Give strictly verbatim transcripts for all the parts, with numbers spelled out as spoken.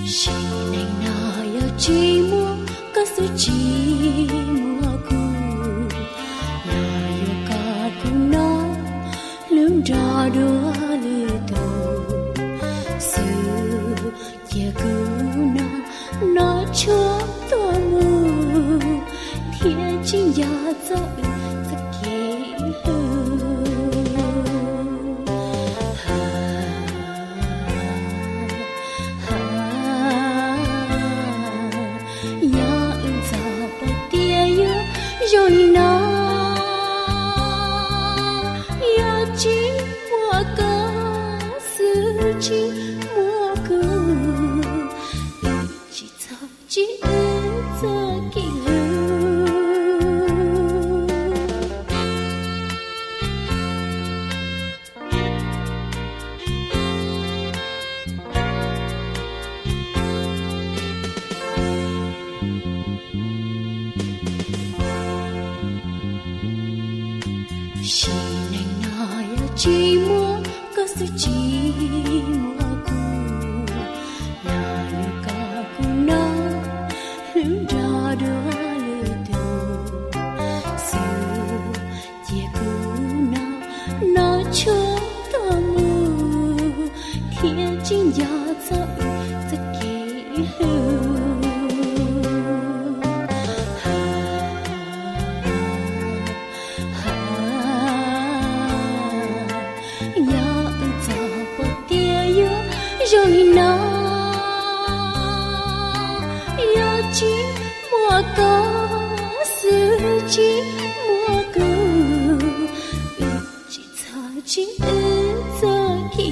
Chỉ này nào yêu chỉ muốn có sự chỉ mua cu là yêu cả cùng nó lướm ra đua lì tàu sự chia cứ nó nó chúa tua mù thiên chính gia dạy rất kỹ rồi nó ya chỉ mua có sự chỉ mua cứ chỉ thao chỉ giờ kỳ chỉ này nói chỉ muốn có sự chỉ mua cu là yêu cả cùng nó hướng ra đua lì tàu sự chia cứ nó nó chúa tua mù thiên chính gia dạy rất kỹ rồi nó yêu chỉ mua có sự chỉ mua cứ chỉ thở chính giờ kỳ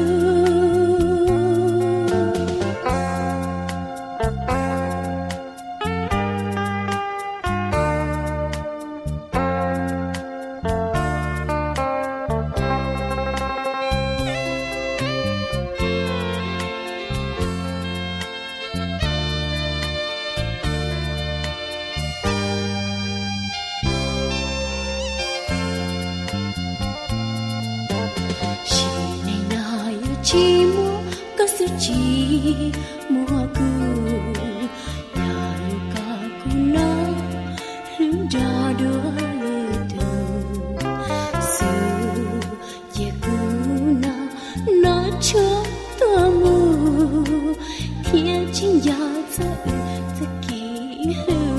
chỉ muốn có sự chỉ mua cứ là yêu cả cùng nó hướng ra đua lì tàu sự chia cứ nó nó chúa tua mù thiên chính gia dạy rất kỹ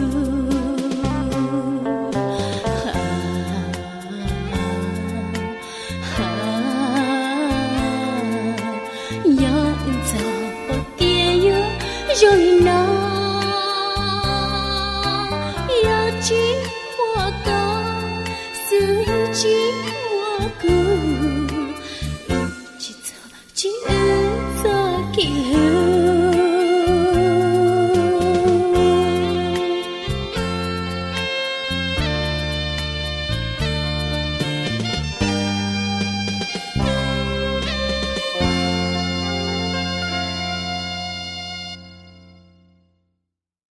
rồi nó yêu chỉ mua có sự chỉ mua cứ